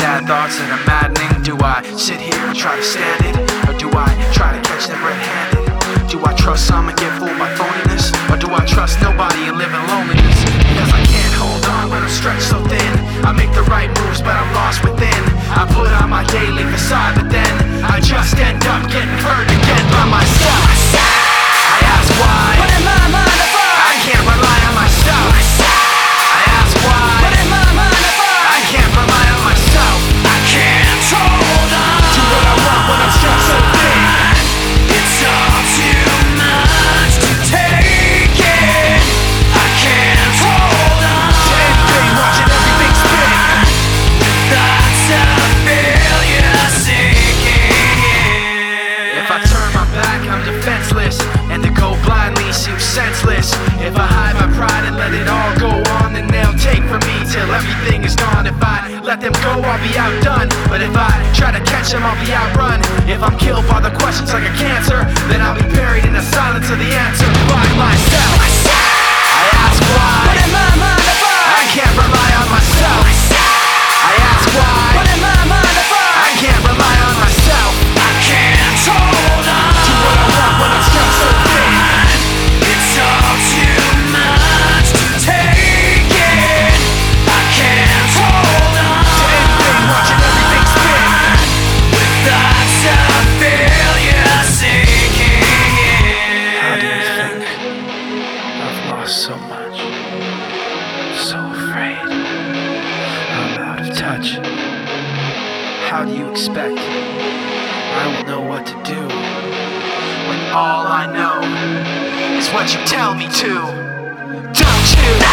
sad thoughts that are maddening? Do I sit here and try to stand it? Or do I try to catch them red-handed? Do I trust some and get fooled by phoniness? Or do I trust nobody and live in loneliness? Because I can't hold on when I'm stretched so thin. I make the right moves but I'm lost within. I put on my daily facade but then I just end up getting hurt again by myself. I ask why, but in my mind I can't rely on myself. I ask why, but in my mind I can't rely on myself. I can't hold on Do what I want when I'm stretched so thin. It's all too much to take in. I can't hold on To anything, watching everything spin. Thoughts of failure sinking in. If I turn my back, I'm defenseless, and to go blindly seems senseless. If I hide my pride and let it all go on, then they'll take from me till everything is gone. If I let them go, I'll be outdone. But if I try to catch them, I'll be outrun. If I'm killed by the questions like a cancer, then I'll be buried in the silence of the answer by myself. I ask why, But in my mind I can't rely on myself. I ask why, But in my mind I can't rely on myself. I can't hold on Do what I want when I'm stretched so thin. It's all too much to take in. I can't hold on To anything, watching everything spin. with thoughts of failure sinking in. How do you think I've lost so much? So afraid I'm out of touch. How do you expect I will know what to do when all I know is what you tell me to? Don't you?